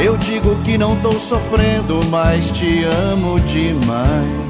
Eu digo que não tô sofrendo, mas te amo demais.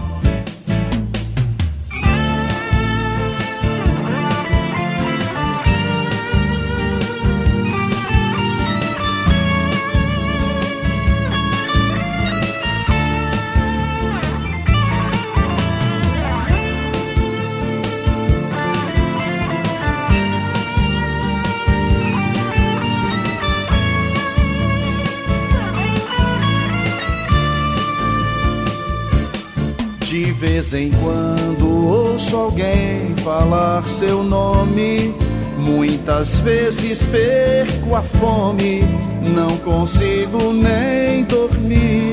De vez em quando ouço alguém falar seu nome. Muitas vezes perco a fome, não consigo nem dormir.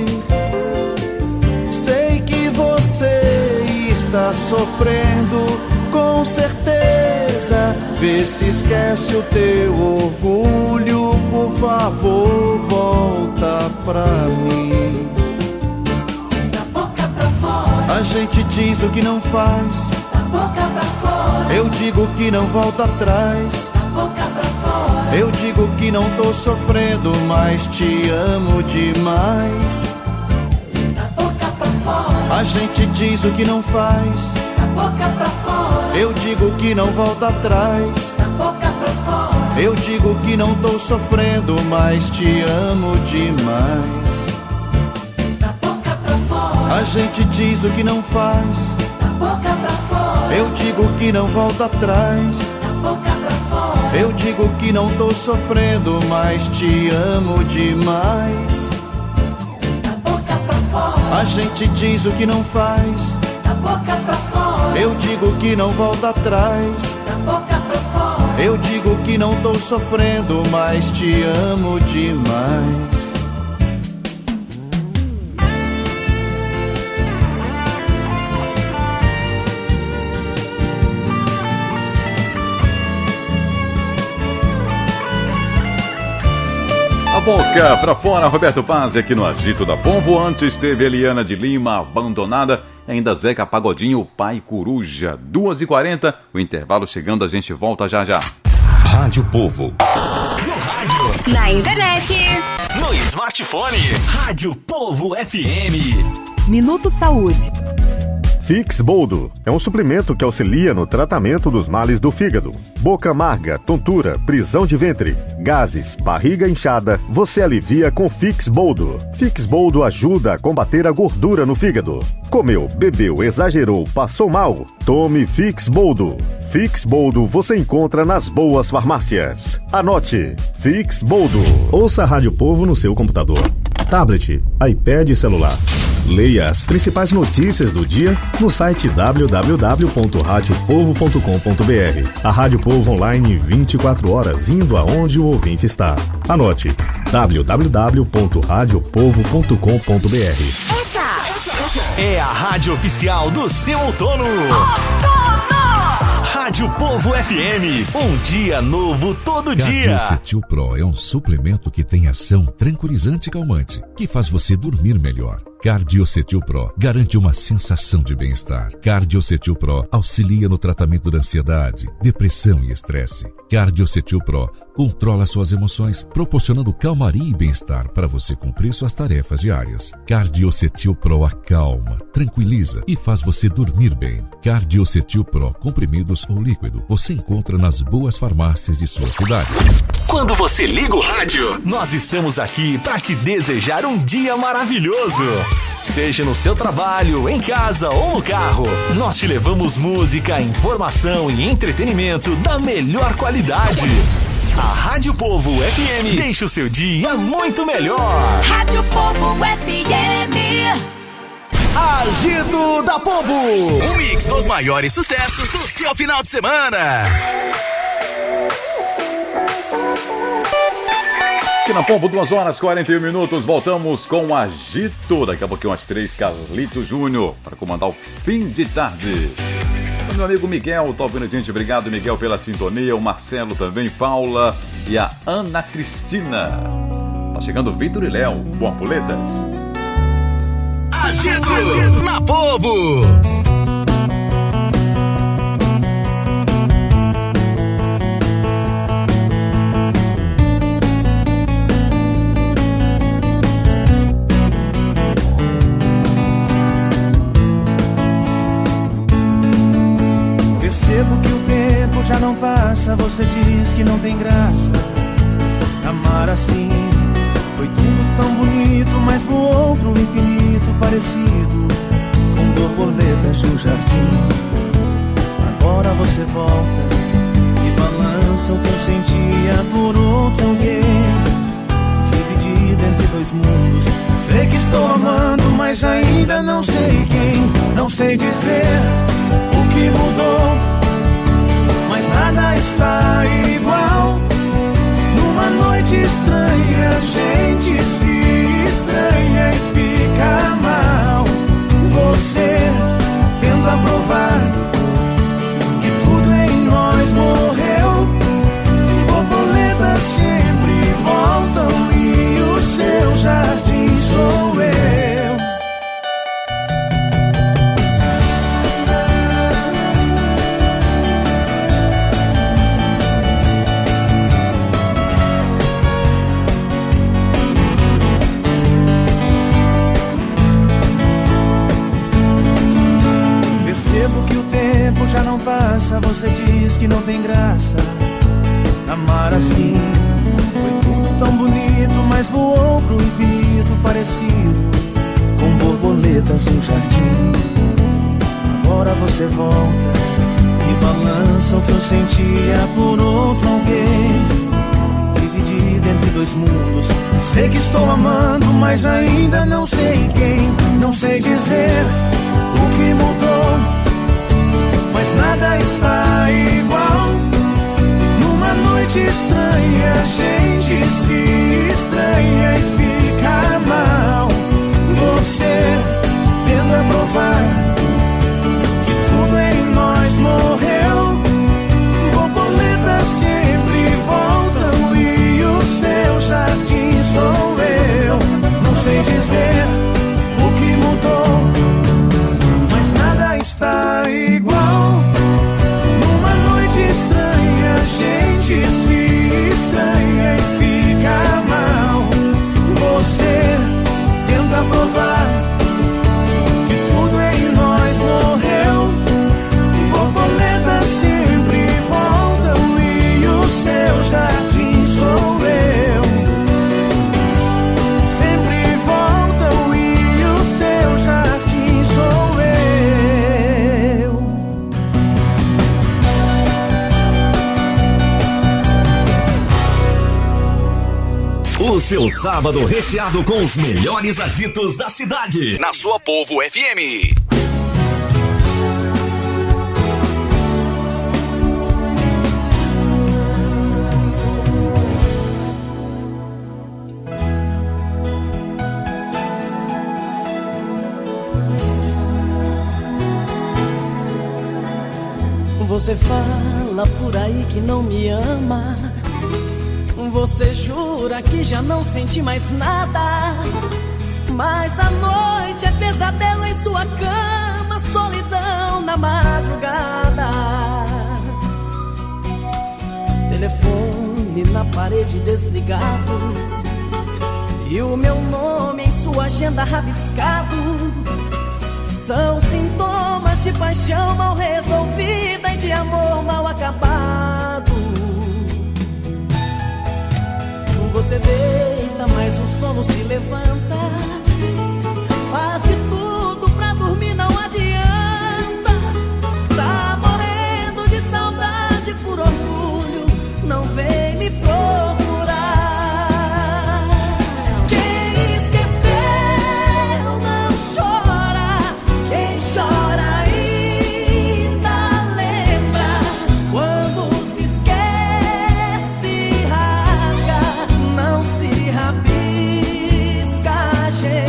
Sei que você está sofrendo, com certeza. Vê se esquece o teu orgulho, por favor, volta pra mim. A gente diz o que não faz, da boca pra fora. Eu digo que não volta atrás, da boca pra fora. Eu digo que não tô sofrendo, mas te amo demais. Da boca pra fora. A gente diz o que não faz, da boca pra fora. Eu digo que não volta atrás, da boca pra fora. Eu digo que não tô sofrendo, mas te amo demais. A gente diz o que não faz, da boca pra fora. Eu digo que não volta atrás, da boca pra fora. Eu digo que não tô sofrendo, mas te amo demais. Da boca pra fora. A gente diz o que não faz, da boca pra fora. Eu digo que não volta atrás, da boca pra fora. Eu digo que não tô sofrendo, mas te amo demais. Boca pra fora, Roberto Paz aqui no Agito da Povo. Antes teve Eliana de Lima, Abandonada. Ainda Zeca Pagodinho, o Pai Coruja. 2h40, o intervalo chegando, a gente volta já já. Rádio Povo. No rádio. Na internet. No smartphone. Rádio Povo FM. Minuto Saúde. Fix Boldo é um suplemento que auxilia no tratamento dos males do fígado. Boca amarga, tontura, prisão de ventre, gases, barriga inchada, você alivia com Fix Boldo. Fix Boldo ajuda a combater a gordura no fígado. Comeu, bebeu, exagerou, passou mal? Tome Fix Boldo. Fix Boldo você encontra nas boas farmácias. Anote, Fix Boldo. Ouça a Rádio Povo no seu computador, tablet, iPad e celular. Leia as principais notícias do dia no site www.radiopovo.com.br. A Rádio Povo online 24 horas, indo aonde o ouvinte está. Anote, www.radiopovo.com.br. Essa é a rádio oficial do seu outono. Rádio Povo FM, um dia novo todo dia. Cardiocetil Pro é um suplemento que tem ação tranquilizante e calmante, que faz você dormir melhor. Cardiocetil Pro garante uma sensação de bem-estar. Cardiocetil Pro auxilia no tratamento da ansiedade, depressão e estresse. Cardiocetil Pro controla suas emoções, proporcionando calmaria e bem-estar para você cumprir suas tarefas diárias. Cardiocetil Pro acalma, tranquiliza e faz você dormir bem. Cardiocetil Pro, comprimidos ou líquido, você encontra nas boas farmácias de sua cidade. Quando você liga o rádio, nós estamos aqui para te desejar um dia maravilhoso. Seja no seu trabalho, em casa ou no carro, nós te levamos música, informação e entretenimento da melhor qualidade. A Rádio Povo FM deixa o seu dia muito melhor. Rádio Povo FM. Agito da Povo. O mix dos maiores sucessos do seu final de semana. Aqui na Pombo, 2h41, voltamos com o Agito. Daqui a pouquinho às 3, Carlito Júnior, para comandar o fim de tarde. O meu amigo Miguel tá ouvindo a gente, obrigado Miguel pela sintonia, o Marcelo também, Paula e a Ana Cristina. Tá chegando o Vitor e Léo, Borboletas. Agito na Povo. passa, você diz que não tem graça. Amar assim foi tudo tão bonito, mas voou pro infinito, parecido com borboletas de um jardim. Agora você volta e balança o que eu sentia por outro alguém, dividido entre dois mundos. Sei que estou amando, mas ainda não sei quem. Não sei dizer o que mudou, mas nada está igual. Numa noite estranha, a gente se estranha e fica mal. Você tenta provar que tudo em nós morreu. Borboletas sempre voltam e o seu jardim sou eu. Já não passa, você diz que não tem graça. Amar assim foi tudo tão bonito, mas voou pro infinito, parecido com borboletas no jardim. Agora você volta e balança o que eu sentia por outro alguém, dividido entre dois mundos. Sei que estou amando, mas ainda não sei quem. Não sei dizer o que mudou, mas nada está igual. Numa noite estranha, a gente se estranha e fica mal. Você tenta provar que tudo em nós morreu. Borboletas sempre voltam e o seu jardim sou eu. Não sei dizer o que mudou, mas nada está igual. Estranha, a gente se estranha e fica mal. Você tenta provar que tudo em nós morreu. Borboletas sempre voltam e o seu jardim sou eu. Sempre voltam e o seu jardim sou eu. O seu sábado recheado com os melhores agitos da cidade. Na sua Povo FM. Você fala por aí que não me ama. Você jura que já não sente mais nada, mas a noite é pesadelo em sua cama, solidão na madrugada. Telefone na parede desligado e o meu nome em sua agenda rabiscado. São sintomas de paixão mal resolvida e de amor mal acabado. Você deita, mas o sono se levanta. Faz de tudo pra dormir, não adianta. Tá morrendo de saudade por orgulho, não vem me procurar. Quem esqueceu não chora, quem chora ainda lembra. Quando se esquece, rasga, não se rabisca a gente.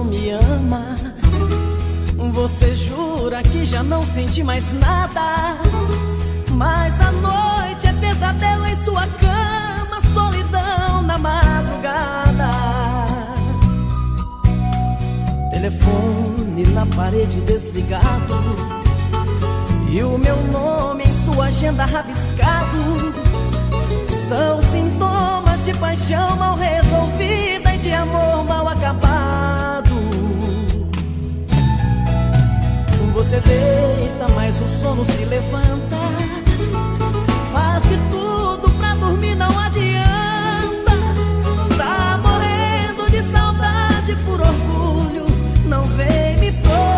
me ama. Você jura que já não sente mais nada, mas a noite é pesadelo em sua cama, solidão na madrugada. Telefone na parede desligado e o meu nome em sua agenda rabiscado. São sintomas de paixão mal resolvida e de amor mal acabado. Você deita, mas o sono se levanta. Faz de tudo pra dormir, não adianta. Tá morrendo de saudade, por orgulho não vem me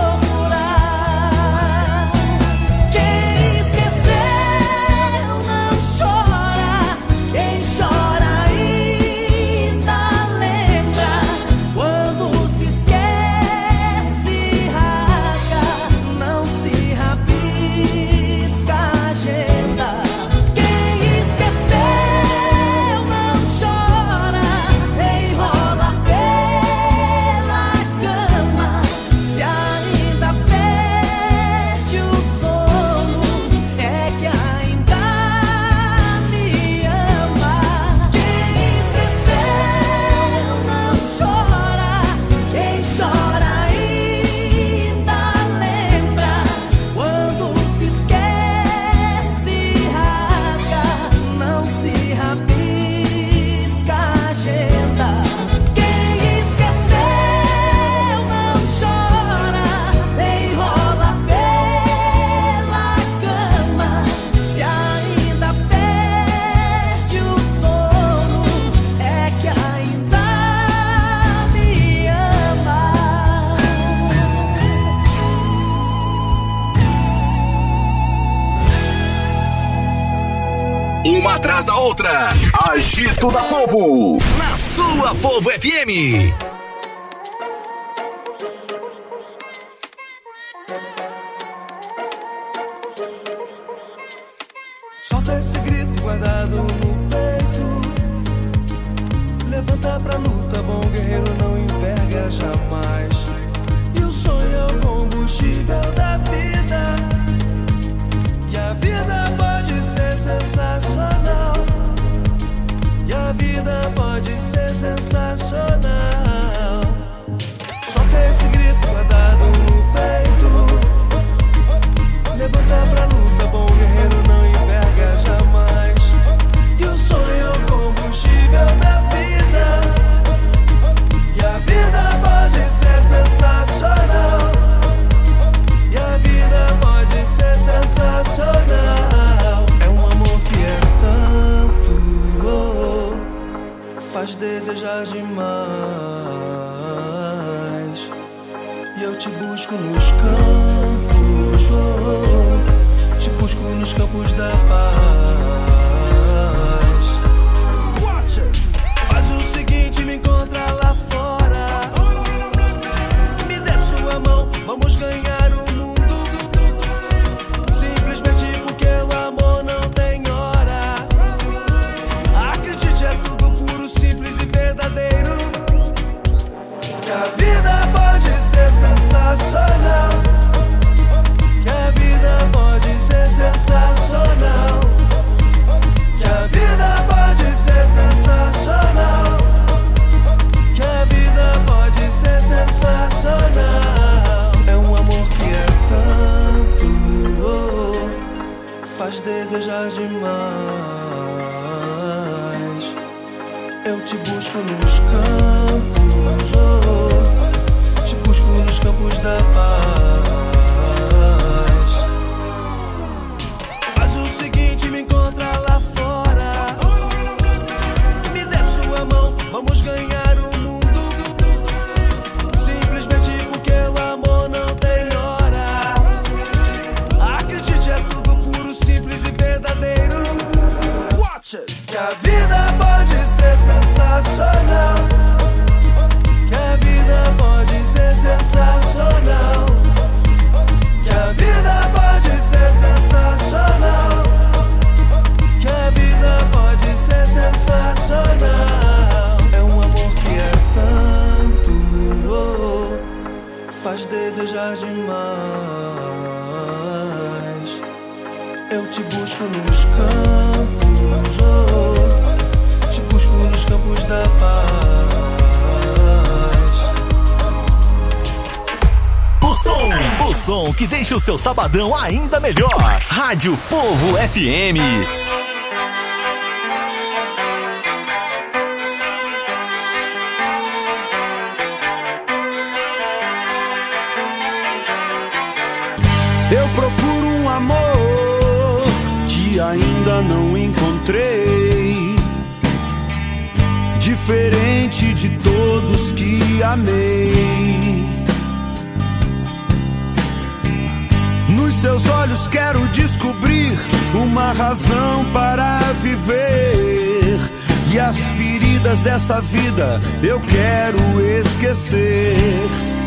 procurar. Quem esqueceu não chora, quem chora ainda lembra. Quando se esquece, rasga, não se rabisca a agenda. Quem esqueceu não chora, enrola pela cama. Se ainda perde o sono, é que ainda me ama. Quem esqueceu não chora, quem chora ainda lembra. Quando se esquece, rasga, não se rabisca a agenda. Quem esqueceu não chora, enrola pela cama. Se ainda perde o sono, é que ainda me ama. Uma atrás da outra. Agito da Povo. Na sua Povo FM. Solta esse grito guardado no peito. Levanta pra luta, bom guerreiro não enverga jamais. E o sonho é o combustível da vida. E a vida pode ser sensacional. E a vida pode ser sensacional. Solta esse grito guardado no peito. Levanta pra luta, bom guerreiro não enverga jamais. E o sonho é o combustível da vida. E a vida pode ser sensacional. E a vida pode ser sensacional. É um amor que é tanto, faz desejar demais. E eu te busco nos campos, te busco nos campos da paz. Faz o seguinte, me encontra lá fora. Me dê sua mão, vamos ganhar o mundo. Simplesmente porque o amor não tem hora. Acredite, é tudo puro, simples e verdadeiro. Que a vida pode ser sensacional. Que a vida pode ser sensacional. Que a vida pode ser sensacional. Que a vida pode ser sensacional. É um amor que é tanto, faz desejar demais. Eu te busco nos campos, te busco nos campos da paz. Faz o seguinte, me encontra lá fora. Me dê sua mão, vamos ganhar o mundo. Simplesmente porque o amor não tem hora. Acredite, é tudo puro, simples e verdadeiro. Que a vida pode ser sensacional. Que a vida pode ser sensacional. mais. Eu te busco nos campos, te busco nos campos da paz. O som que deixa o seu sabadão ainda melhor. Rádio Povo FM. Eu procuro um amor que ainda não encontrei, diferente de todos que amei. Nos seus olhos quero descobrir uma razão para viver, e as feridas dessa vida eu quero esquecer.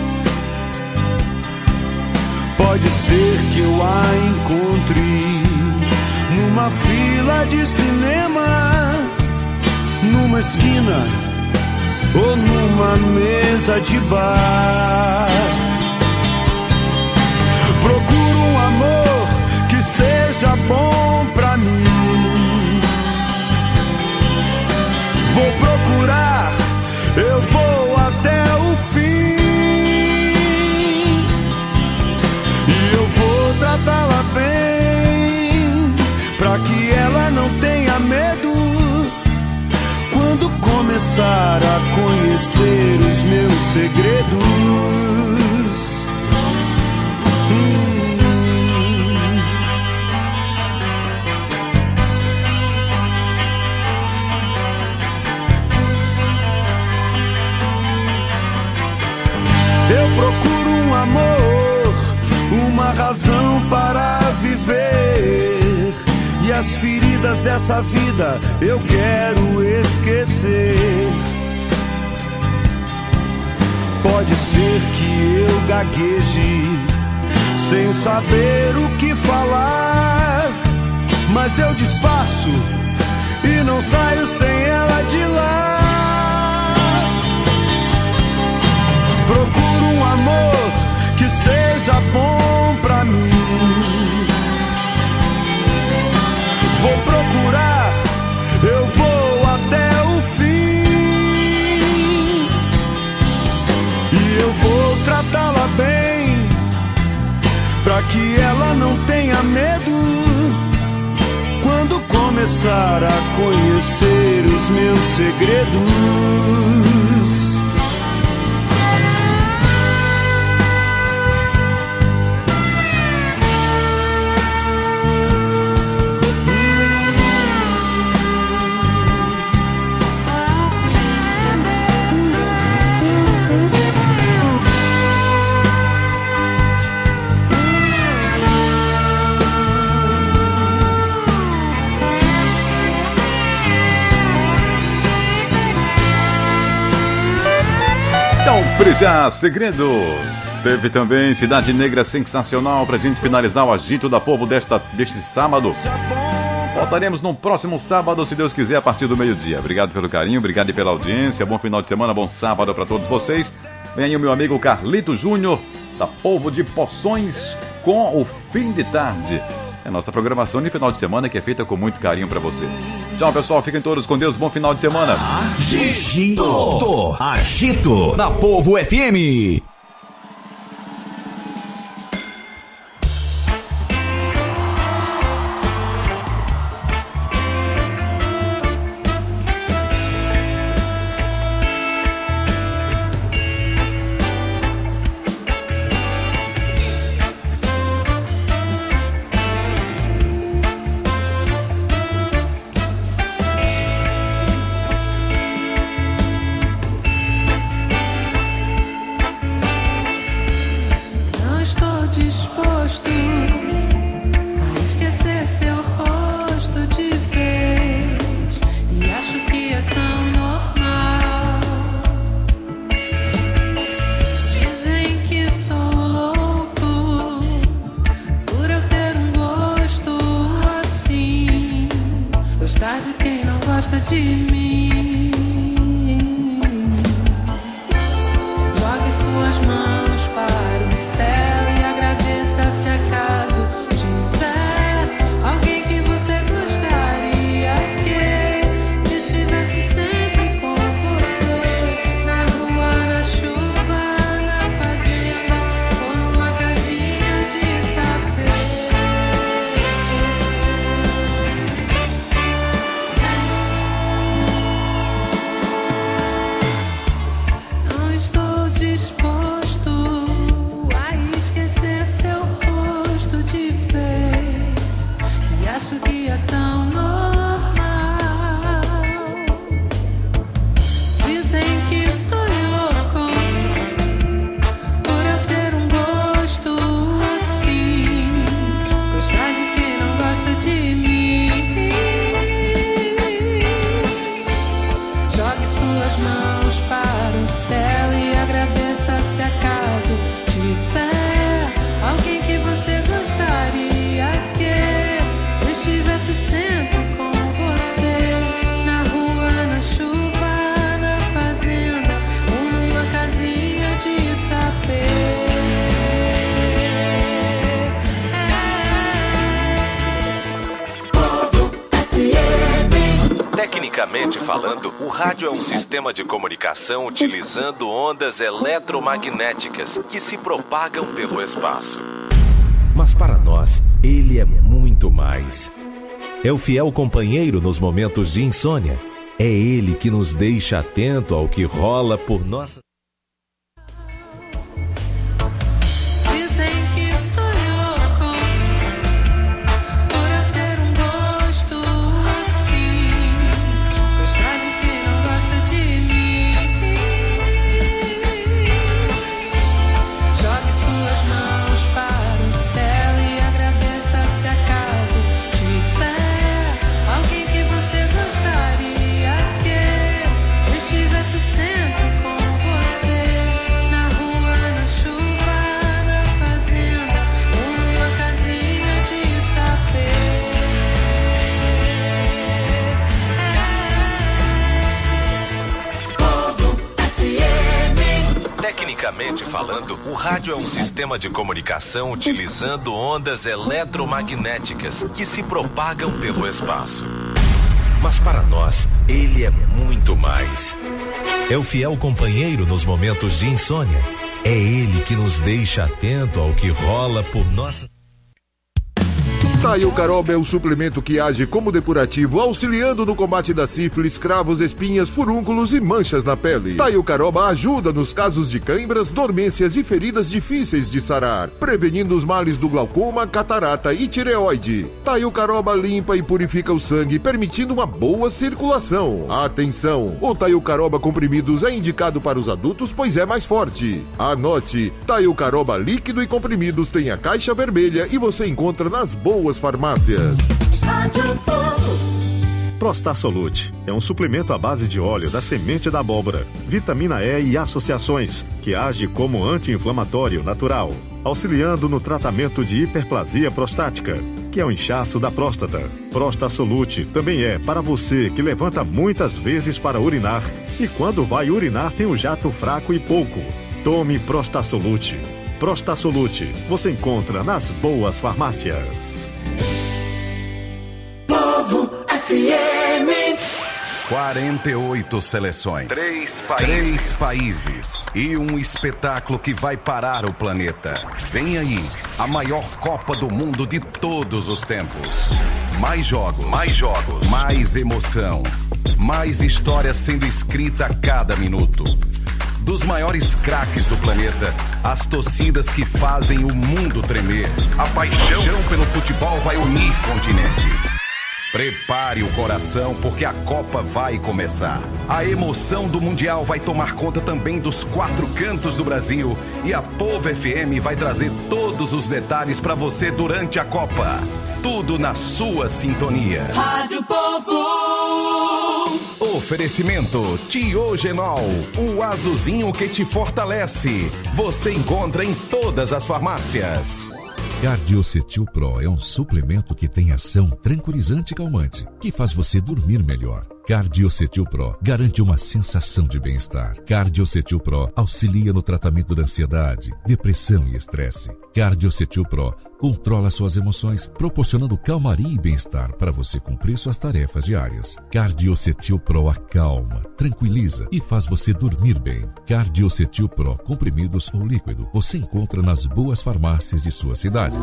Pode ser que eu a encontre numa fila de cinema, numa esquina ou numa mesa de bar. Procuro um amor que seja bom pra mim. Vou procurar, eu vou até o fim. Tratá-la bem, pra que ela não tenha medo quando começar a conhecer os meus segredos. Eu procuro um amor, uma razão para viver, e as feridas dessa vida eu quero esquecer. Pode ser que eu gagueje sem saber o que falar, mas eu disfarço e não saio sem ela de lá. Procuro um amor que seja bom pra mim. Vou procurar, eu vou até o fim. E eu vou tratá-la bem, pra que ela não tenha medo quando começar a conhecer os meus segredos. Já segredos. Teve também Cidade Negra Sensacional pra gente finalizar o agito da Povo deste sábado. Voltaremos no próximo sábado, se Deus quiser, a partir do meio-dia. Obrigado pelo carinho, obrigado pela audiência. Bom final de semana, bom sábado pra todos vocês. Vem aí o meu amigo Carlito Júnior, da Povo de Poções, com o Fim de Tarde. É a nossa programação de final de semana que é feita com muito carinho pra você. Tchau, pessoal. Fiquem todos com Deus. Bom final de semana. Agito na Povo FM. gosta de mim. Jogue suas mãos para o céu e Tecnicamente falando, o rádio é um sistema de comunicação utilizando ondas eletromagnéticas que se propagam pelo espaço. Mas para nós, ele é muito mais. É o fiel companheiro nos momentos de insônia. É ele que nos deixa atento ao que rola por nossa... Dizem que sou louco por eu ter um gosto assim. Gostar de quem não gosta de mim. Jogue suas mãos para o céu e agradeça se acaso tiver alguém que você gostaria que estivesse sempre com você. Na rua, na chuva, na fazenda ou numa casinha de sapê. Tecnicamente falando, o rádio é um sistema de comunicação utilizando ondas eletromagnéticas que se propagam pelo espaço. Mas para nós, ele é muito mais. É o fiel companheiro nos momentos de insônia. É ele que nos deixa atento ao que rola por nossa... Taiocaroba é o suplemento que age como depurativo, auxiliando no combate da sífilis, cravos, espinhas, furúnculos e manchas na pele. Taiocaroba ajuda nos casos de cãibras, dormências e feridas difíceis de sarar, prevenindo os males do glaucoma, catarata e tireoide. Taiocaroba limpa e purifica o sangue, permitindo uma boa circulação. Atenção! O Taiocaroba comprimidos é indicado para os adultos, pois é mais forte. Anote: Taiocaroba líquido e comprimidos tem a caixa vermelha e você encontra nas boas farmácias. Prostasolute é um suplemento à base de óleo da semente da abóbora, vitamina E e associações, que age como anti-inflamatório natural, auxiliando no tratamento de hiperplasia prostática, que é o inchaço da próstata. Prostasolute também é para você que levanta muitas vezes para urinar e quando vai urinar tem um jato fraco e pouco. Tome Prostasolute. Prostasolute você encontra nas boas farmácias. Povo FM. 48 seleções, 3 países e um espetáculo que vai parar o planeta. Vem aí, a maior Copa do Mundo de todos os tempos. Mais jogos, mais emoção, mais história sendo escrita a cada minuto. Dos maiores craques do planeta, as torcidas que fazem o mundo tremer. A paixão pelo futebol vai unir continentes. Prepare o coração porque a Copa vai começar. A emoção do Mundial vai tomar conta também dos 4 cantos do Brasil e a Povo FM vai trazer todos os detalhes para você durante a Copa. Tudo na sua sintonia. Rádio Povo. Oferecimento Tiogenol, o azulzinho que te fortalece. Você encontra em todas as farmácias. Cardiocetil Pro é um suplemento que tem ação tranquilizante e calmante, que faz você dormir melhor. Cardiocetil Pro garante uma sensação de bem-estar. Cardiocetil Pro auxilia no tratamento da ansiedade, depressão e estresse. Cardiocetil Pro controla suas emoções, proporcionando calmaria e bem-estar para você cumprir suas tarefas diárias. Cardiocetil Pro acalma, tranquiliza e faz você dormir bem. Cardiocetil Pro, comprimidos ou líquido, você encontra nas boas farmácias de sua cidade.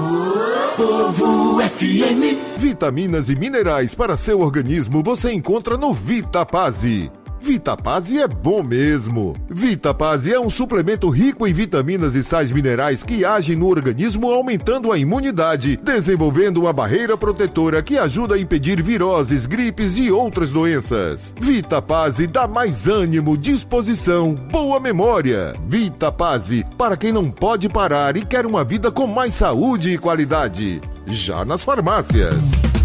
Povo FM. Vitaminas e minerais para seu organismo você encontra no Vitapase. Vitapase é bom mesmo. Vitapase é um suplemento rico em vitaminas e sais minerais que agem no organismo aumentando a imunidade, desenvolvendo uma barreira protetora que ajuda a impedir viroses, gripes e outras doenças. Vitapase dá mais ânimo, disposição, boa memória. Vitapase, para quem não pode parar e quer uma vida com mais saúde e qualidade. Já nas farmácias.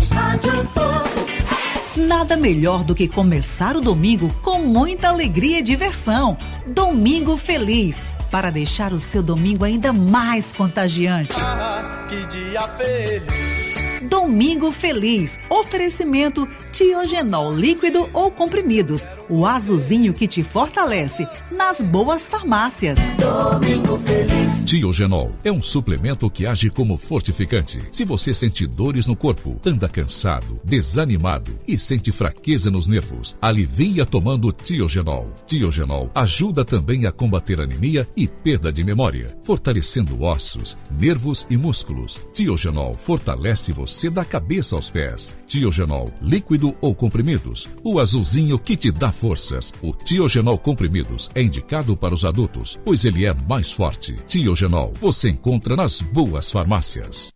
Nada melhor do que começar o domingo com muita alegria e diversão. Domingo Feliz, para deixar o seu domingo ainda mais contagiante. Que dia feliz, Domingo Feliz. Oferecimento Tiogenol líquido ou comprimidos. O azulzinho que te fortalece. Nas boas farmácias. Domingo Feliz. Tiogenol é um suplemento que age como fortificante. Se você sente dores no corpo, anda cansado, desanimado e sente fraqueza nos nervos, alivia tomando Tiogenol. Tiogenol ajuda também a combater anemia e perda de memória, fortalecendo ossos, nervos e músculos. Tiogenol fortalece você da cabeça aos pés. Tiogenol líquido ou comprimidos. O azulzinho que te dá forças. O Tiogenol comprimidos é indicado para os adultos, pois ele é mais forte. Tiogenol você encontra nas boas farmácias.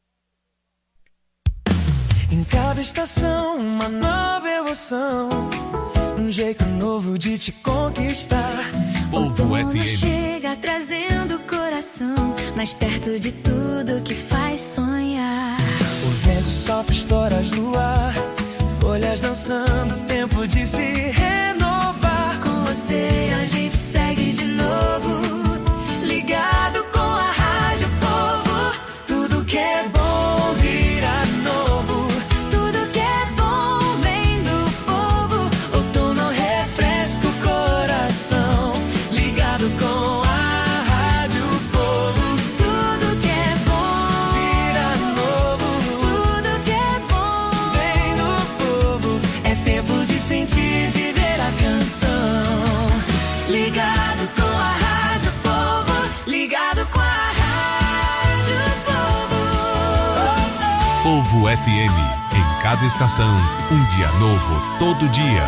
Em cada estação, uma nova emoção, um jeito novo de te conquistar. Povo FM chega trazendo o coração mais perto de tudo que faz sonhar. O vento sopra estoras no ar, folhas dançando, tempo de se renovar. Com você a gente segue de novo, ligado com a Rádio Povo. Tudo que é bom vira novo, tudo que é bom vem do povo. outono refresca o coração, ligado com a Rádio Povo. Tudo que é bom vira novo, tudo que é bom vem do povo. É tempo de sentir, viver a canção, ligado com a Rádio Povo, ligado com a Rádio Povo. Povo FM, em cada estação, um dia novo, todo dia.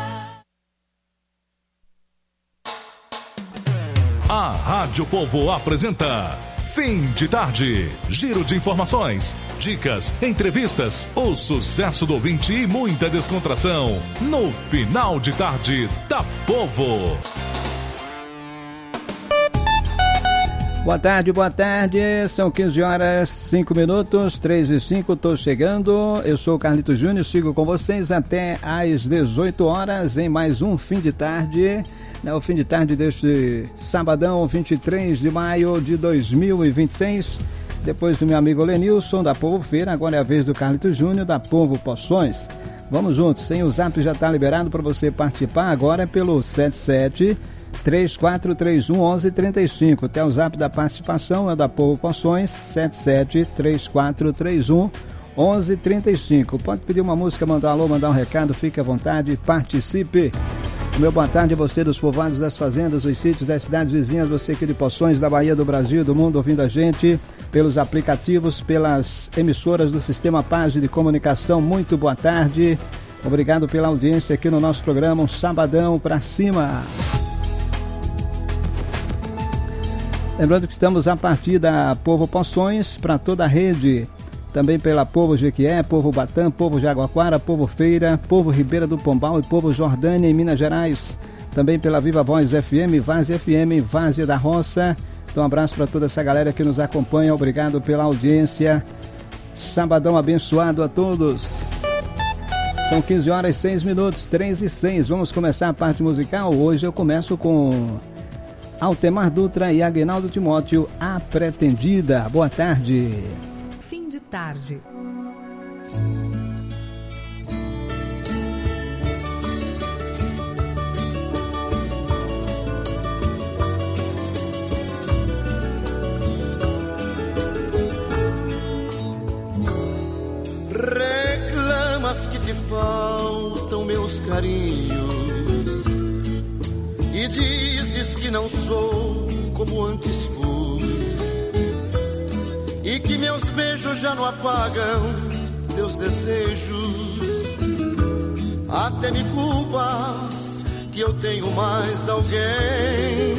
A Rádio Povo apresenta Fim de Tarde. Giro de informações, dicas, entrevistas, o sucesso do ouvinte e muita descontração no final de tarde da Povo. Boa tarde, são 15 horas 5 minutos, 3 e 5, estou chegando, eu sou o Carlito Júnior, sigo com vocês até às 18 horas em mais um Fim de Tarde, o fim de tarde deste sabadão, 23 de maio de 2026, depois do meu amigo Lenilson da Povo Feira, agora é a vez do Carlito Júnior da Povo Poções. Vamos juntos, sem o zap já está liberado para você participar agora pelo 77-3431-1135. Até o zap da participação é da Povo Poções, 77-3431-1135. Pode pedir uma música, mandar um alô, mandar um recado, fique à vontade, participe. Meu boa tarde a você dos povoados das fazendas, dos sítios, das cidades vizinhas, você aqui de Poções, da Bahia, do Brasil, do mundo, ouvindo a gente pelos aplicativos, pelas emissoras do Sistema Paz de Comunicação. Muito boa tarde, obrigado pela audiência aqui no nosso programa, um sabadão pra cima. Lembrando que estamos a partir da Povo Poções para toda a rede, também pela Povo Jequié, Povo Batã, Povo Jaguaquara, Povo Feira, Povo Ribeira do Pombal e Povo Jordânia em Minas Gerais, também pela Viva Voz FM, Várzea FM, Várzea da Roça. Então um abraço para toda essa galera que nos acompanha, obrigado pela audiência, sabadão abençoado a todos. São 15 horas e 6 minutos, 3 e 6, vamos começar a parte musical. Hoje eu começo com Altemar Dutra e Aguinaldo Timóteo, A Pretendida. Boa tarde. Fim de tarde. Reclamas que te faltam meus carinhos e dizes que não sou como antes fui e que meus beijos já não apagam teus desejos. Até me culpas que eu tenho mais alguém.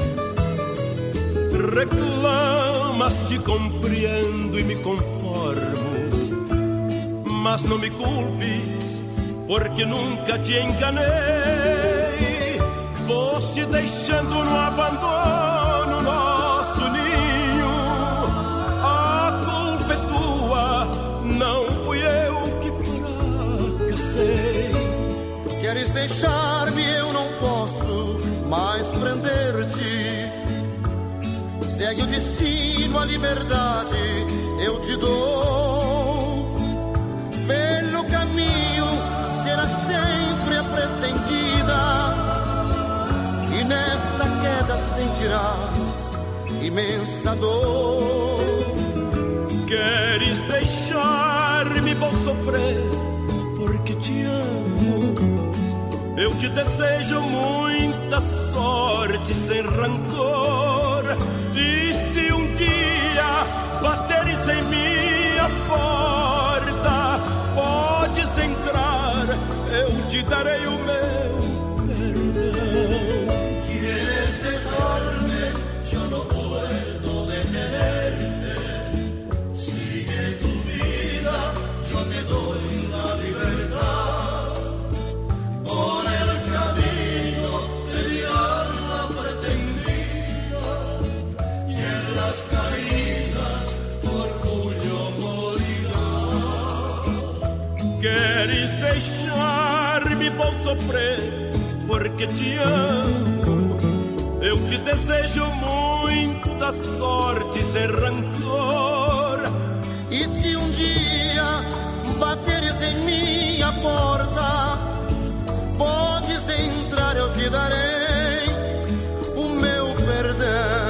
Reclamas, te compreendo e me conformo, mas não me culpes, porque nunca te enganei. Foste deixando no abandono nosso ninho. A culpa é tua, não fui eu que fracassei. Queres deixar-me, eu não posso mais prender-te. Segue o destino, a liberdade eu te dou. sentirás imensa dor. Queres deixar-me vou sofrer porque te amo. Eu te desejo muita sorte sem rancor. E se um dia bateres em minha porta, podes entrar, eu te darei o meu perdão. Quieres dejarme, yo no puedo detenerte. Sigue tu vida, yo te doy la libertad. Por el camino te dirán la pretendida, y en las caídas tu orgullo morirá. Queres deixar-me vou sofrer porque te amo. Eu te desejo muita sorte sem rancor. E se um dia bateres em minha porta, podes entrar, eu te darei o meu perdão.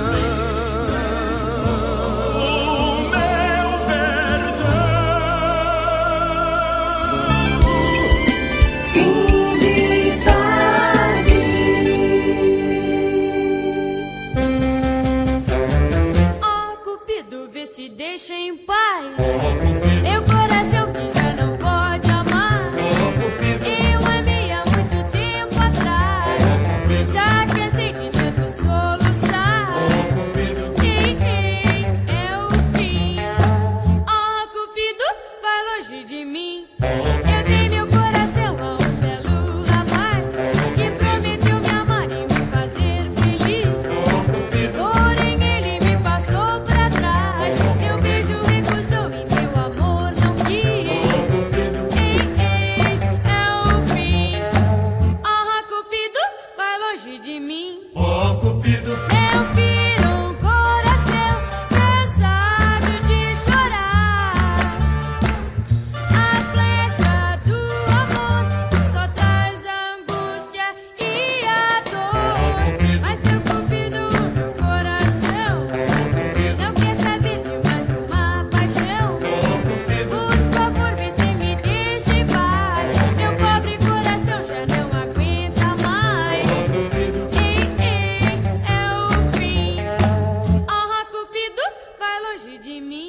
Se deixa em paz, meu coração que já não pode amar. Eu amei há muito tempo atrás, já cansei de tanto soluçar. Ei, é o fim. Oh, Cupido, vai longe de mim. Eu dei meu coração a um belo rapaz que prometeu me amar e me fazer feliz. Porém ele me passou pra trás. Meu beijo recusou e meu amor não quis. Ei, é o fim. Oh, Cupido, vai longe de mim. Oh, Cupido, eu viro um coração cansado de chorar. A flecha do amor só traz angústia e a dor. Mas seu Cupido, coração não quer saber de mais uma paixão. Por favor, vê se me deixa em paz. Meu pobre coração já não aguenta mais. Ei, é o fim. Oh, Cupido, vai longe de mim.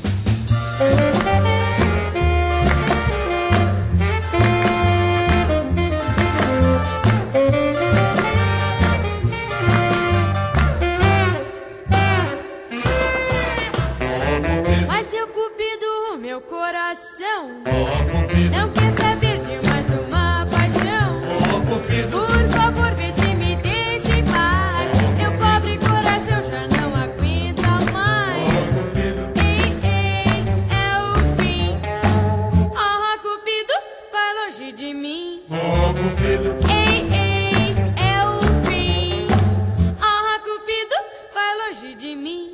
Mas seu Cupido, meu coração não quer saber de mais uma paixão. Por favor, vê se me deixa em paz. Meu pobre coração já não aguenta mais. Ei, é o fim. Oh, Cupido, vai longe de mim. Ei, é o fim. Oh, Cupido, vai longe de mim.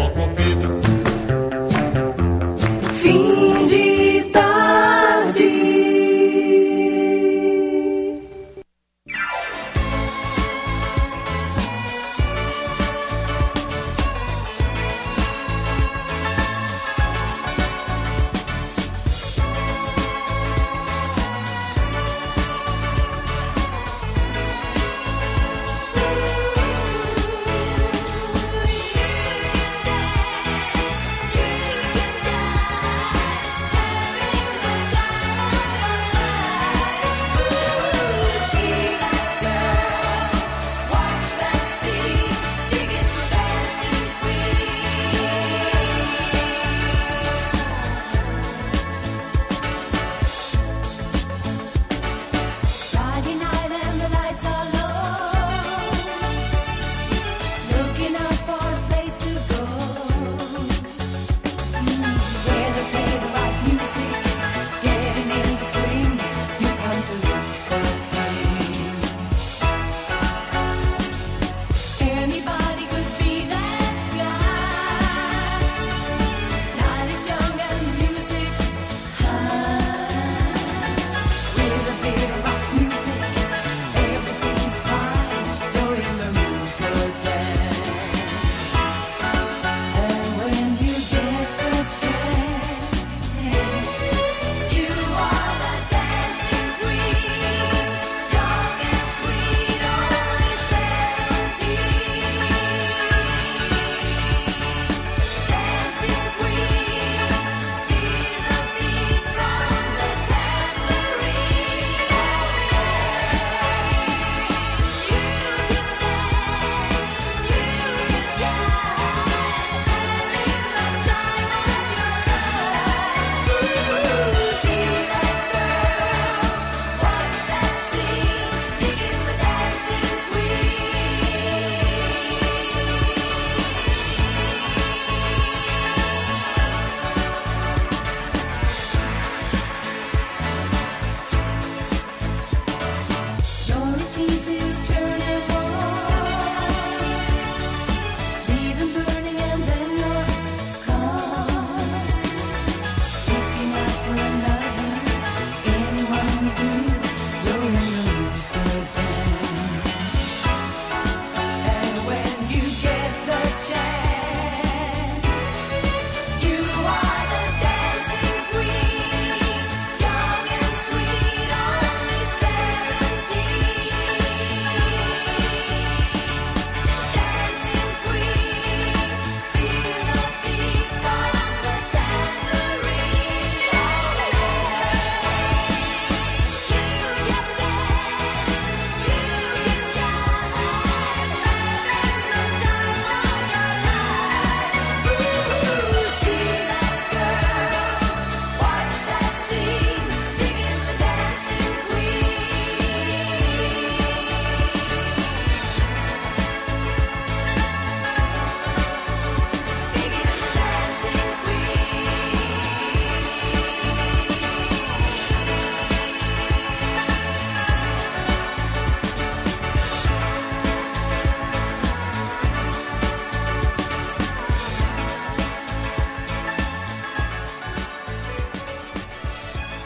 Fim de tarde.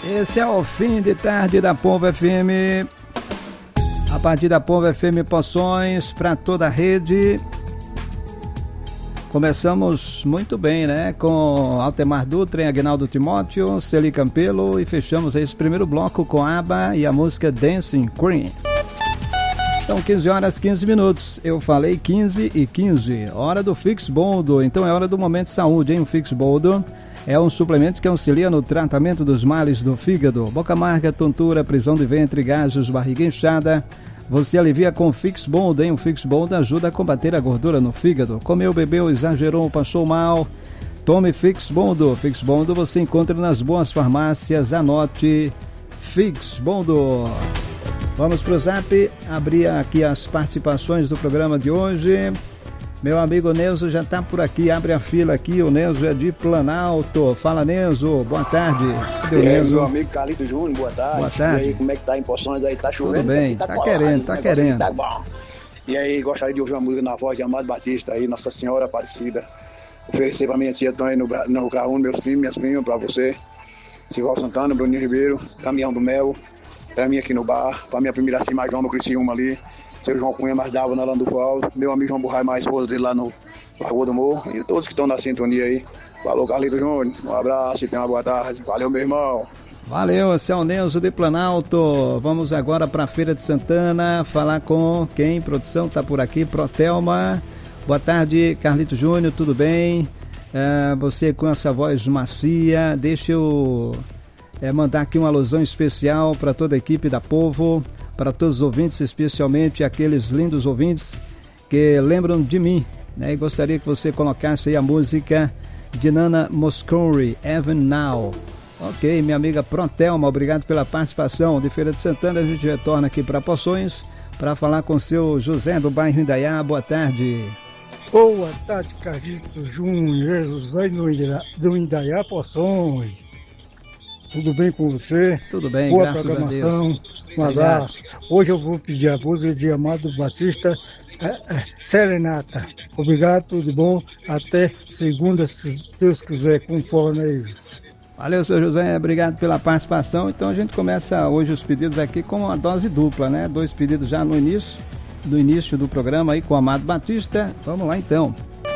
Esse é o fim de tarde da Povo FM. A partir da Povo FM Poções para toda a rede. Começamos muito bem, né? Com Altemar Dutra, Aguinaldo Timóteo, Celi Campelo, e fechamos esse primeiro bloco com ABBA e a música Dancing Queen. São 15 horas 15 minutos. Eu falei 15 e 15. Hora do Fix Boldo. Então é hora do Momento Saúde, hein? O Fix Boldo é um suplemento que auxilia no tratamento dos males do fígado. Boca amarga, tontura, prisão de ventre, gases, barriga inchada. Você alivia com Fix Boldo, hein? O Fix Boldo ajuda a combater a gordura no fígado. Comeu, bebeu, exagerou, passou mal. Tome Fix Boldo. Fix Boldo você encontra nas boas farmácias. Anote Fix Boldo. Vamos pro Zap, abrir aqui as participações do programa de hoje. Meu amigo Neuzo já tá por aqui, abre a fila aqui, o Neuzo é de Planalto. Fala, Neuzo, boa tarde. Cadê o Neuzo? Meu amigo Carlito Júnior, boa tarde. Boa tarde. E aí, como é que tá em Poções aí? Tá chovendo? Tudo bem, tá querendo, tá querendo. Tá bom. E aí, gostaria de ouvir uma música na voz de Amado Batista aí, Nossa Senhora Aparecida. Oferecer pra minha tia Tânia no Craúno, meus primos, minhas primas, pra você. Sival Santana, Bruninho Ribeiro, Caminhão do Mel. Pra mim aqui no bar, pra minha primeira assim, mais João no Criciúma ali, seu João Cunha mais Dava na Lando Alto, meu amigo João Burrai, mais esposa dele lá no Lagoa do Morro, e todos que estão na sintonia aí. Falou, Carlito Júnior, um abraço e tenha uma boa tarde. Valeu, meu irmão. Valeu, esse é o Neuzo de Planalto. Vamos agora pra Feira de Santana, falar com quem? Produção tá por aqui, Protelma. Boa tarde, Carlito Júnior, tudo bem? Você com essa voz macia, deixa eu... mandar aqui uma alusão especial para toda a equipe da Povo, para todos os ouvintes, especialmente aqueles lindos ouvintes que lembram de mim, né? E gostaria que você colocasse aí a música de Nana Moscuri, Even Now. Ok, minha amiga Protelma, obrigado pela participação. De Feira de Santana a gente retorna aqui para Poções para falar com o seu José do bairro Indaiá. Boa tarde. Boa tarde, Carlito Júnior, José do Indaiá Poções. Tudo bem com você? Tudo bem, boa graças programação. a Deus. Um abraço. Hoje eu vou pedir a música de Amado Batista, Serenata. Obrigado, tudo bom. Até segunda, se Deus quiser, conforme aí. Valeu, seu José, obrigado pela participação. Então a gente começa hoje os pedidos aqui com uma dose dupla, né? 2 pedidos já no início do programa aí com o Amado Batista. Vamos lá então.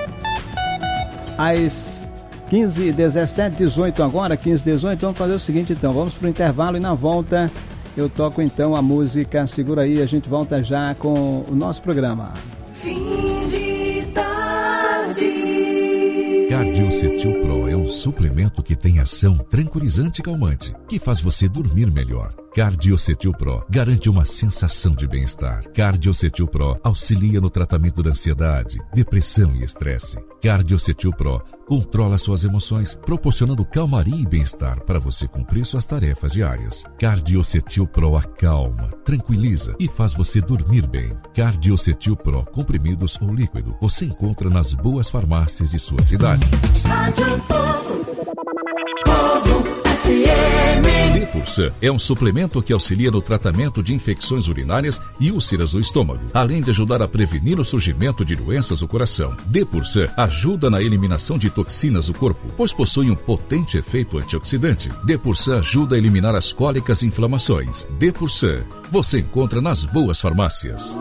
Às 15, 17, 18 agora, 15, 18, vamos fazer o seguinte então, vamos pro intervalo e na volta eu toco então a música, segura aí, a gente volta já com o nosso programa. Fim de tarde. Cardiocetil Pro é um suplemento que tem ação tranquilizante e calmante, que faz você dormir melhor. Cardiocetil Pro garante uma sensação de bem-estar. Cardiocetil Pro auxilia no tratamento da ansiedade, depressão e estresse. Cardiocetil Pro controla suas emoções, proporcionando calmaria e bem-estar para você cumprir suas tarefas diárias. Cardiocetil Pro acalma, tranquiliza e faz você dormir bem. Cardiocetil Pro, comprimidos ou líquido, você encontra nas boas farmácias de sua cidade. Rádio Povo. Povo FM. Depursan é um suplemento que auxilia no tratamento de infecções urinárias e úlceras do estômago, além de ajudar a prevenir o surgimento de doenças do coração. Depursan ajuda na eliminação de toxinas do corpo, pois possui um potente efeito antioxidante. Depursan ajuda a eliminar as cólicas e inflamações. Depursan, você encontra nas boas farmácias.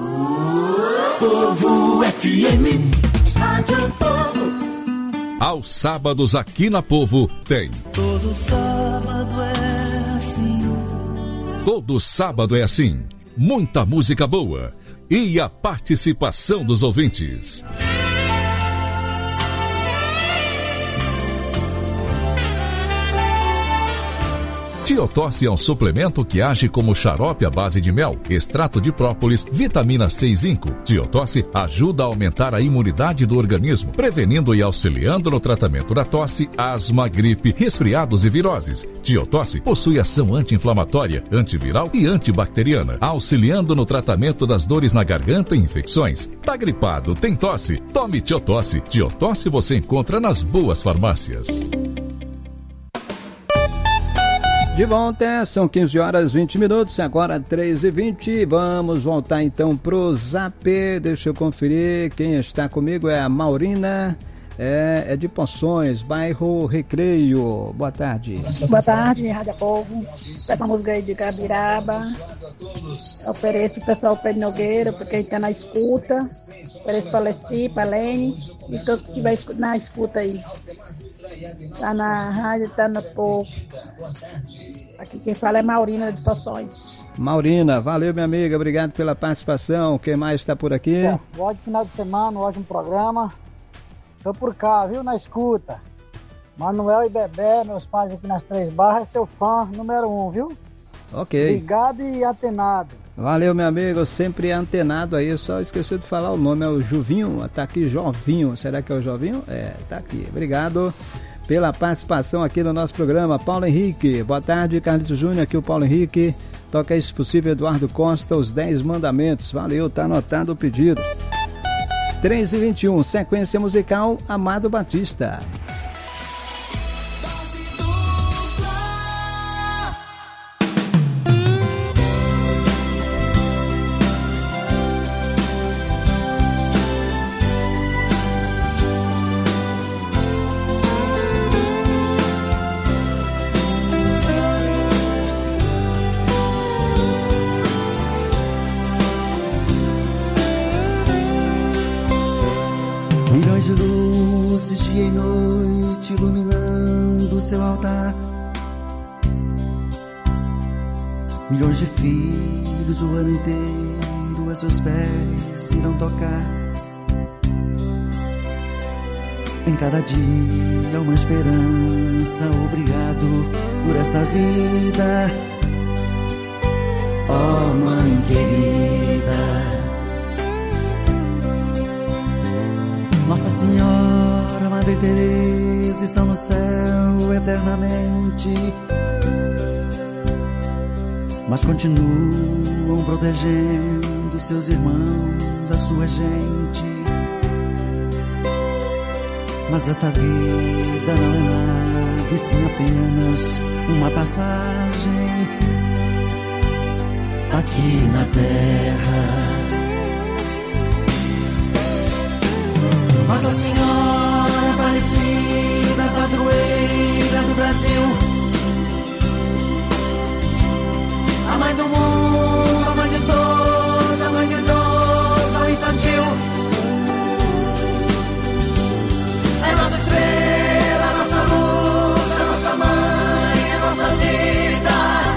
Povo FM. Rádio Povo. Aos sábados aqui na Povo tem. Todo sábado é assim. Todo sábado é assim. Muita música boa e a participação dos ouvintes. Tiotosse é um suplemento que age como xarope à base de mel, extrato de própolis, vitamina C e zinco. Tiotosse ajuda a aumentar a imunidade do organismo, prevenindo e auxiliando no tratamento da tosse, asma, gripe, resfriados e viroses. Tiotosse possui ação anti-inflamatória, antiviral e antibacteriana, auxiliando no tratamento das dores na garganta e infecções. Tá gripado, tem tosse? Tome Tiotosse. Tiotosse você encontra nas boas farmácias. De volta, são 15 horas 20 minutos, agora 3h20. Vamos voltar então pro Zap. Deixa eu conferir. Quem está comigo é a Maurina. é de Poções, bairro Recreio. Boa tarde. Boa tarde, Rádio Povo. Essa música aí de Cabiraba. Ofereço o pessoal Pedro Nogueira, porque ele está na escuta. Ofereço para Leci, para Lene e todos que estiverem na escuta aí. Tá na rádio, tá no povo. Aqui quem fala é Maurina de Poções. Maurina, valeu minha amiga, obrigado pela participação. Quem mais está por aqui? Ótimo final de semana, ótimo programa. Tô por cá, viu, na escuta. Manuel e Bebé, meus pais aqui nas Três Barras, seu fã número 1, viu? Ok. Ligado e antenado. Valeu, meu amigo, sempre antenado aí, só esqueci de falar o nome, é o Juvinho, tá aqui Jovinho, será que é o Jovinho? É, tá aqui, obrigado pela participação aqui no nosso programa. Paulo Henrique, boa tarde, Carlitos Júnior, aqui o Paulo Henrique, toca aí, se possível, Eduardo Costa, os 10 mandamentos, valeu, tá anotado o pedido. 3h21, sequência musical, Amado Batista. Milhões de luzes, dia e noite, iluminando o seu altar. Milhões de filhos o ano inteiro a seus pés irão tocar. Em cada dia uma esperança, obrigado por esta vida. Oh, mãe querida, Nossa Senhora, Madre Teresa estão no céu eternamente, mas continuam protegendo seus irmãos, a sua gente. Mas esta vida não é nada, e sim apenas uma passagem aqui na terra. Nossa Senhora Aparecida, padroeira do Brasil, a mãe do mundo, a mãe de todos, a mãe do idoso, ao infantil. É nossa estrela, a nossa luz, a nossa mãe, a nossa vida.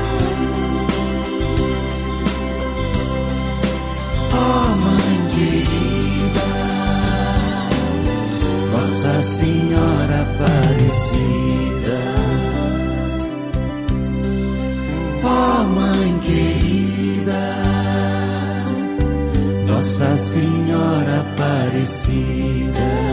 Oh, mãe querida, Nossa Senhora Aparecida. Oh, mãe querida, Nossa Senhora Aparecida.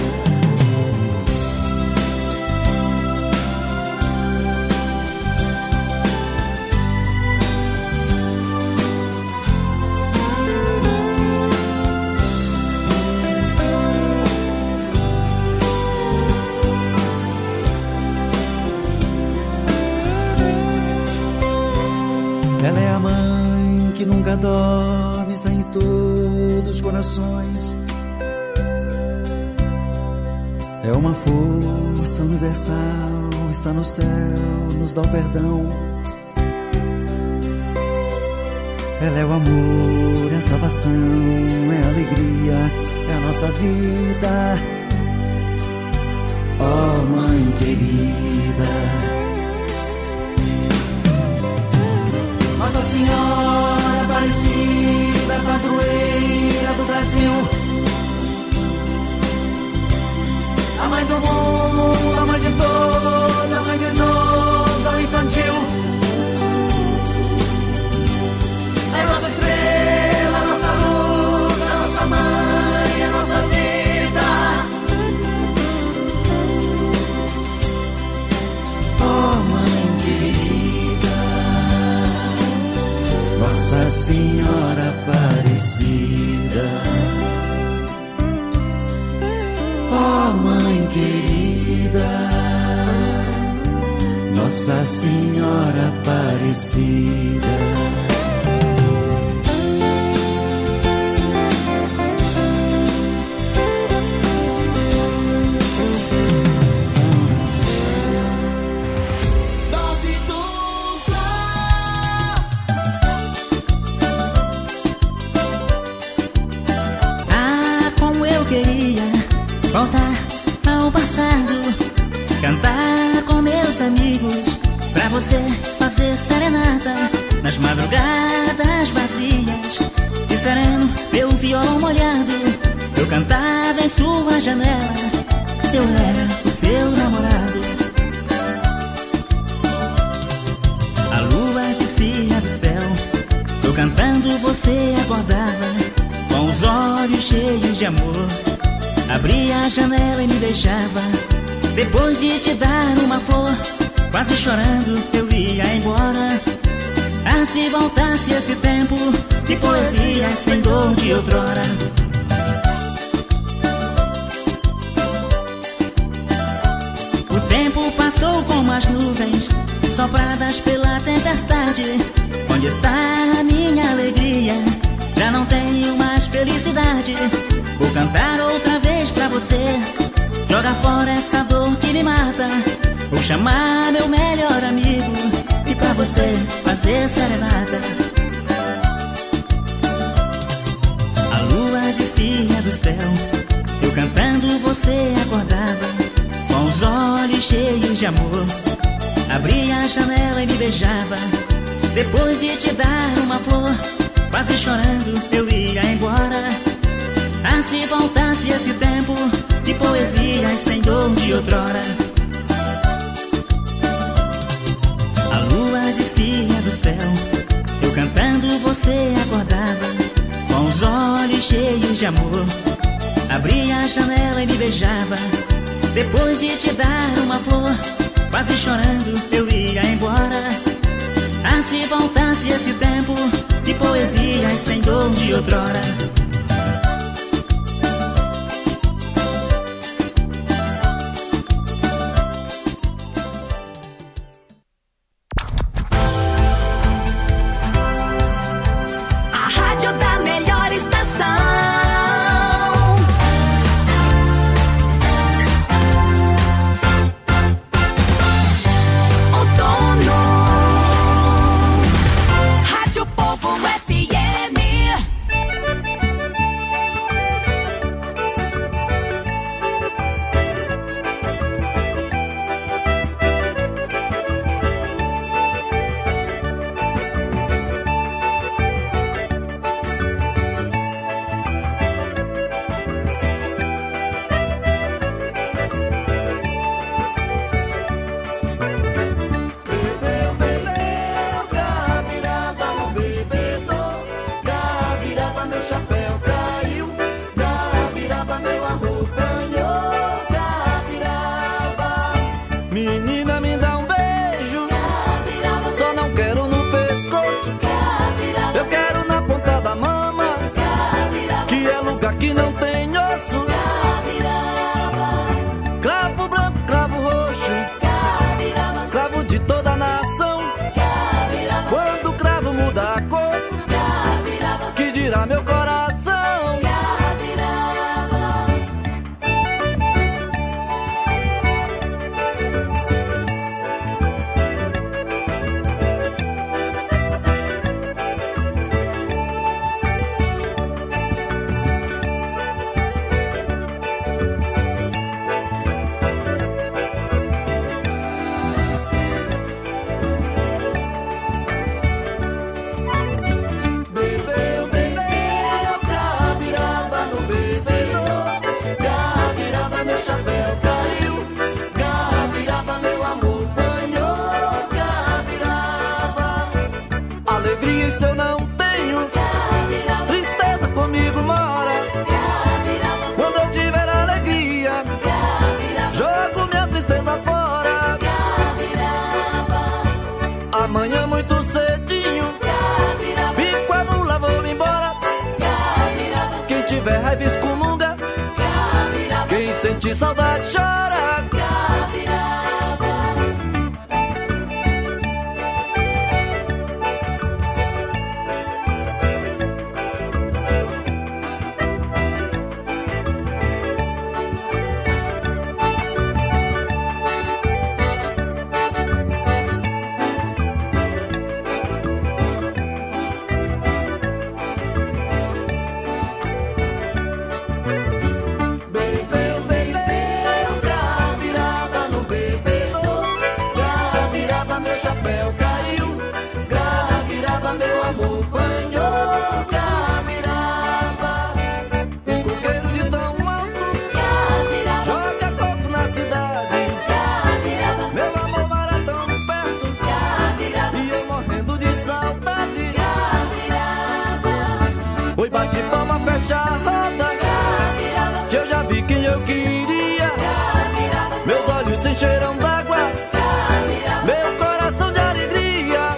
Ela é a mãe que nunca dorme, está em todos os corações. É uma força universal, está no céu, nos dá o perdão. Ela é o amor, é a salvação, é a alegria, é a nossa vida. Oh, mãe querida, Nossa Senhora Aparecida, padroeira do Brasil, a mãe do mundo, a mãe de todos, a mãe do idoso, ao infantil. É nossa estrela, a nossa luz, a nossa mãe, a nossa vida. Oh, mãe querida, Nossa Senhora Aparecida. Oh, mãe querida, Nossa Senhora Aparecida. amigos pra você fazer serenata nas madrugadas vazias. E sereno, meu violão molhado, eu cantava em sua janela. Eu era o seu namorado. A lua descia do céu, eu cantando você acordava com os olhos cheios de amor. Abria a janela e me beijava. Depois de te dar uma flor, quase chorando eu ia embora. Ah, se voltasse esse tempo de poesia sem dor de outrora. O tempo passou como as nuvens sopradas pela tempestade. Onde está a minha alegria? Já não tenho mais felicidade. Vou cantar outra vez pra você, jogar fora essa dor que me mata. Vou chamar meu melhor amigo e pra você fazer serenata. A lua descia do céu, eu cantando você acordava com os olhos cheios de amor. Abria a janela e me beijava. Depois de te dar uma flor, quase chorando eu ia embora. Ah, se voltasse esse tempo de poesia sem dor de outrora. A lua descia do céu, eu cantando você acordava com os olhos cheios de amor. Abria a janela e me beijava. Depois de te dar uma flor, quase chorando eu ia embora. Ah, se voltasse esse tempo de poesia sem dor de outrora. Que não tem osso, cravo branco, cravo roxo, cravo de toda a nação. Quando o cravo muda a cor, que dirá meu coração? Alegria isso eu não tenho, tristeza comigo mora. Quando eu tiver alegria, jogo minha tristeza fora. Amanhã muito cedinho, pico a mula, vou embora. Quem tiver raiva excomunga, quem sentir saudade chora. tem cheirão d'água, meu coração de alegria.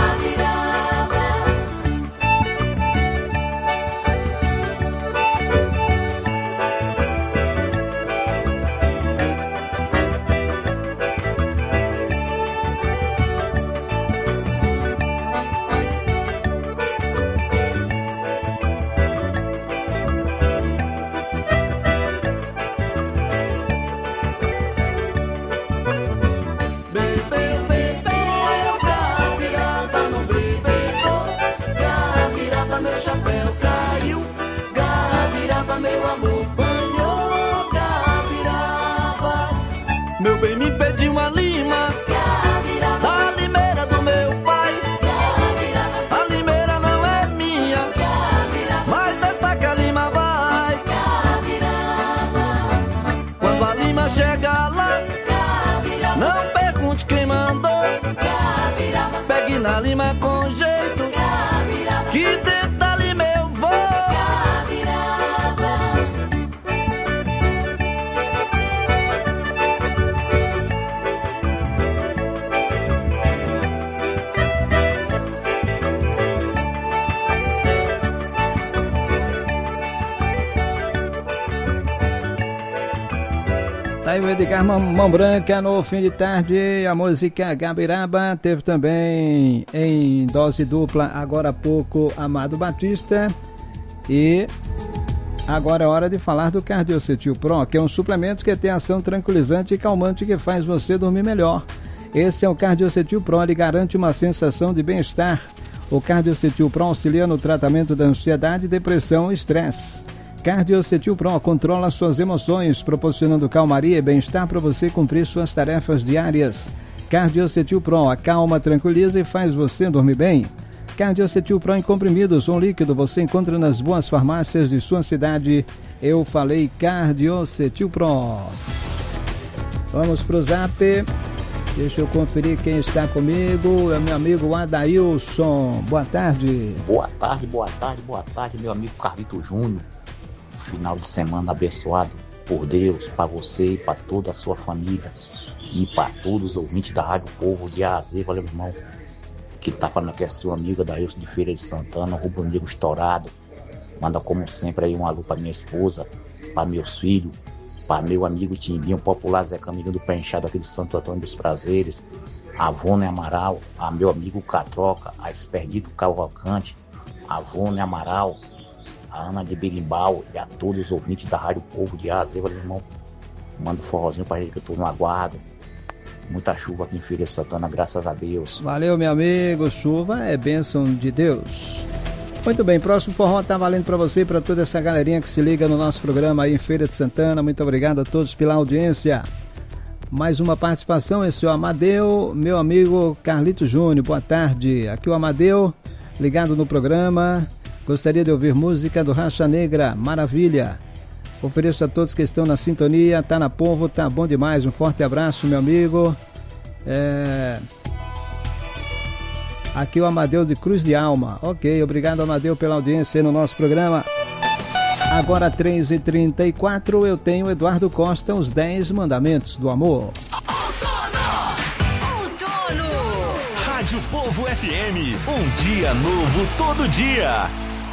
Meu amor banhou Gabiraba. Meu bem me pediu uma lima, Gabiraba, a limeira do meu pai, Gabiraba. A limeira não é minha, Gabiraba, mas desta que a lima vai, Gabiraba. Quando a lima chega lá, Gabiraba, não pergunte quem mandou, Gabiraba. Pegue na lima com jeito, Gabiraba, que dentro da lima eu vou, Gabiraba. Tá aí o Edgar Mão Branca no fim de tarde, a música Gabiraba. Teve também em dose dupla, agora há pouco, Amado Batista. E agora é hora de falar do Cardiocetil Pro, que é um suplemento que tem ação tranquilizante e calmante que faz você dormir melhor. Esse é o Cardiocetil Pro, ele garante uma sensação de bem-estar. O Cardiocetil Pro auxilia no tratamento da ansiedade, depressão e estresse. Cardiocetil Pro controla suas emoções, proporcionando calmaria e bem-estar para você cumprir suas tarefas diárias. Cardiocetil Pro acalma, tranquiliza e faz você dormir bem. Cardiocetil Pro em comprimidos, um líquido, você encontra nas boas farmácias de sua cidade. Eu falei Cardiocetil Pro. Vamos pro Zap. Deixa eu conferir quem está comigo. É meu amigo Adailson. Boa tarde. Boa tarde, boa tarde, boa tarde, meu amigo Carlito Júnior. Final de semana abençoado por Deus, para você e para toda a sua família e para todos os ouvintes da Rádio Povo de AZ, valeu, irmão, que tá falando que é seu amigo Adailson de Feira de Santana, Rubro Negro estourado. Manda como sempre aí um alô para minha esposa, para meus filhos, para meu amigo Timbinho Popular Zé Caminho do Pé Inchado aqui de Santo Antônio dos Prazeres, a Vônia Amaral, a meu amigo Catroca, a Experdito Cavalcante, a Vônia Amaral, a Ana de Berimbau e a todos os ouvintes da Rádio Povo de Aze, valeu, irmão. Manda um forrozinho pra gente que eu tô no aguardo. Muita chuva aqui em Feira de Santana, graças a Deus. Valeu, meu amigo. Chuva é bênção de Deus. Muito bem, próximo forró tá valendo pra você e pra toda essa galerinha que se liga no nosso programa aí em Feira de Santana. Muito obrigado a todos pela audiência. Mais uma participação, esse é o Amadeu, meu amigo Carlito Júnior. Boa tarde. Aqui o Amadeu, ligado no programa. Gostaria de ouvir música do Racha Negra, Maravilha. Ofereço a todos que estão na sintonia, tá na Povo, tá bom demais. Um forte abraço, meu amigo. Aqui o Amadeu de Cruz de Alma. Ok, obrigado, Amadeu, pela audiência no nosso programa. Agora 3h34, eu tenho Eduardo Costa, os 10 Mandamentos do Amor. Outono! Rádio Povo FM, um dia novo todo dia.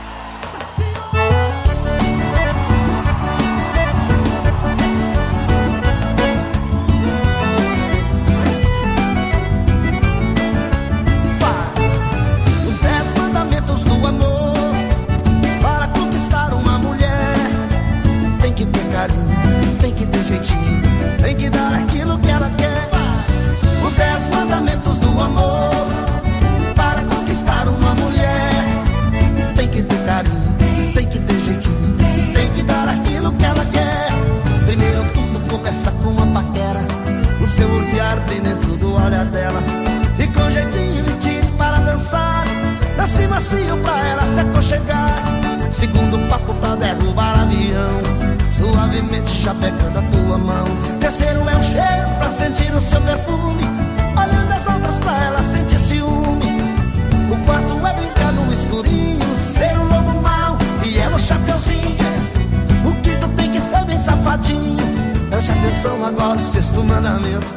Os 10 mandamentos do amor. Para conquistar uma mulher, tem que ter carinho, tem que ter jeitinho, tem que dar aquilo que ela quer. Os 10 mandamentos do amor. Para conquistar uma mulher, tem que ter carinho, tem que ter jeitinho, tem que dar aquilo que ela quer. Primeiro tudo começa com uma paquera, o seu olhar bem dentro do olhar dela, e com jeitinho lhe tire para dançar, dance macio pra ela se aconchegar. Segundo papo pra derrubar avião, suavemente já pegando a tua mão. Terceiro é um cheiro pra sentir o seu perfume, olhando as outras pra ela sentir ciúme. O quarto é brincar no escurinho, ser um lobo mau e ela o chapeuzinho. O quinto tem que ser bem safadinho. Preste atenção agora, sexto mandamento.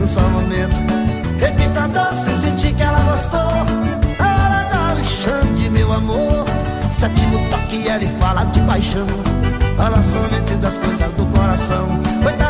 no só momento. Repita doce, senti que ela gostou. Na hora da Alexandre, meu amor. Sétimo toque, ele fala de paixão. Fala somente das coisas do coração. Coitado